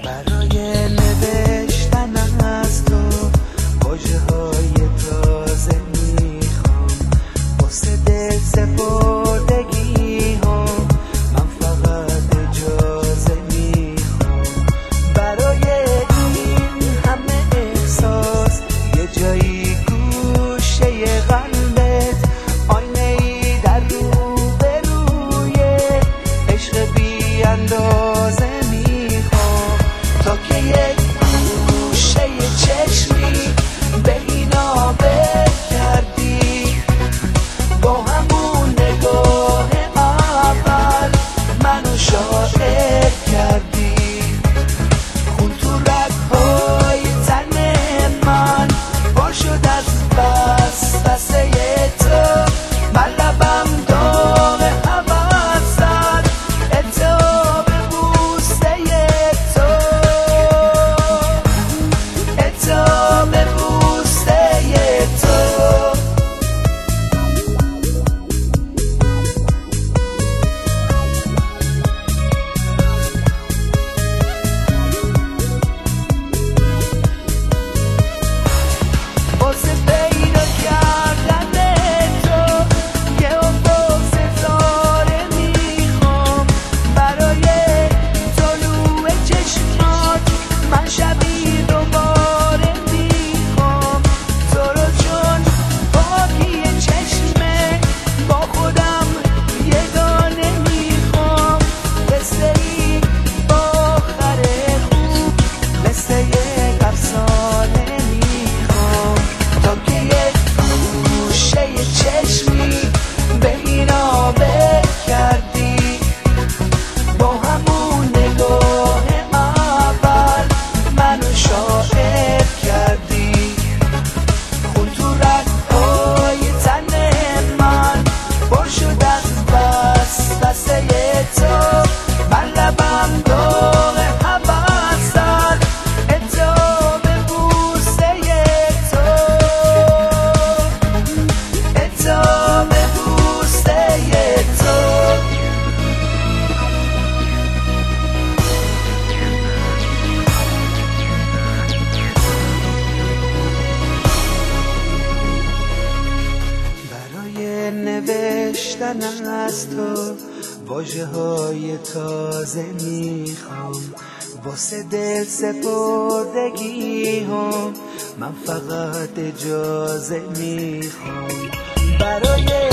برای نوشتن از تو واژه‌های تازه میخوام، واسه دل سپردگی ها من فقط اجازه میخوام. برای این همه احساس یه جایی گوشه قلبت، آینه ای در روبروی عشق بی اندازه میخوام، تا که یک گوشه چشمی به اینا بکردی، با همون نگاه اول منو شاعر کردی. خون تو رگ‌های تن من پر شد از وسوسه تو، من لبم داغ هوس زد اتهام بوسه تو، اتهام بوسه تو. واسه پیدا کردن تو یه افق ستاره میخوام، برای طلوع چشمات من شبی دوباره میخوام، تو رو چون پاکی چشمه با خودم یه دانه میخوام، قصه ای با آخر خوب مثل یک افسانه میخوام، تا که یک گوشه چشمی به اینا بکردی، با همون نگاه اول منو شاعر کردی. خون تو رگ‌های تن من پر شد از وسوسه تو، من لبم داغ هوس زد اتهام بوسه تو، اتهام بوسه تو. برای نوشتن از تو واژه‌های تازه میخوام، واسه دل سپردگی ها من فقط اجازه میخوام. برای